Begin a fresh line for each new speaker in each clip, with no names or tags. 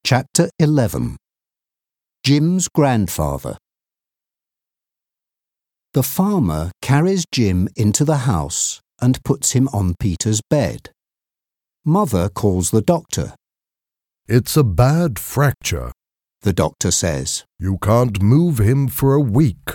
Chapter 11. Jim's grandfather. The farmer carries Jim into the house and puts him on Peter's bed. Mother calls the doctor.
"It's a bad fracture,"
The doctor says.
"You can't move him for a week."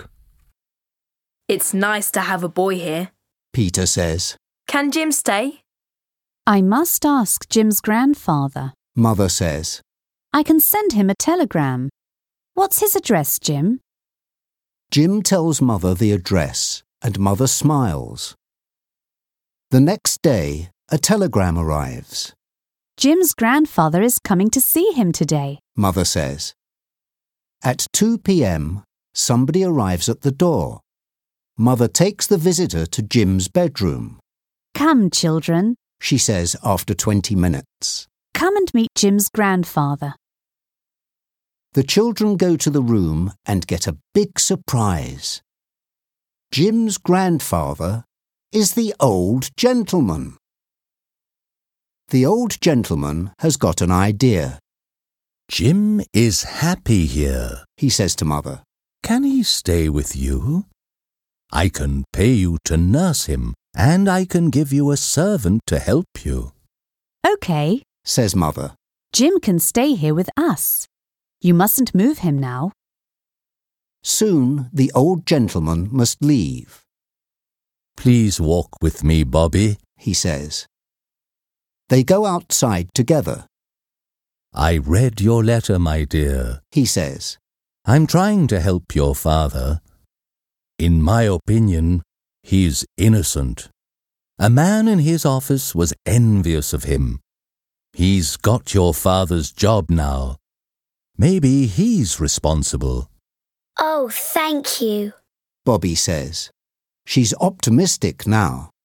It's nice to have a boy here.
Peter says.
Can Jim stay?
I must ask Jim's grandfather.
Mother says.
I can send him a telegram. What's his address, Jim?
Jim tells Mother the address, and Mother smiles. The next day, a telegram arrives.
Jim's grandfather is coming to see him today.
Mother says. At 2 p.m., somebody arrives at the door. Mother takes the visitor to Jim's bedroom.
Come, children.
She says after 20 minutes.
Come and meet Jim's grandfather.
The children go to the room and get a big surprise. Jim's grandfather is the old gentleman. The old gentleman has got an idea.
Jim is happy here,
He says to Mother.
Can he stay with you? I can pay you to nurse him, and I can give you a servant to help you.
Okay,
Says Mother.
Jim can stay here with us. You mustn't move him now.
Soon the old gentleman must leave.
Please walk with me, Bobby.
He says. They go outside together.
I read your letter, my dear.
He says.
I'm trying to help your father. In my opinion, he's innocent. A man in his office was envious of him. He's got your father's job now. Maybe he's responsible.
Oh, thank you.
Bobby says. She's optimistic now.